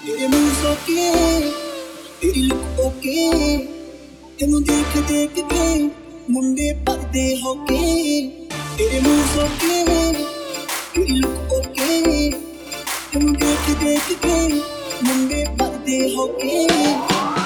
तेरे मुंह सोके तेरी लुक ओके तेनू देख देख के मुंडे भरदे होके तेरे मुंह सोके तेरी लुक ओके तेनू देख देख के मुंडे भरदे होके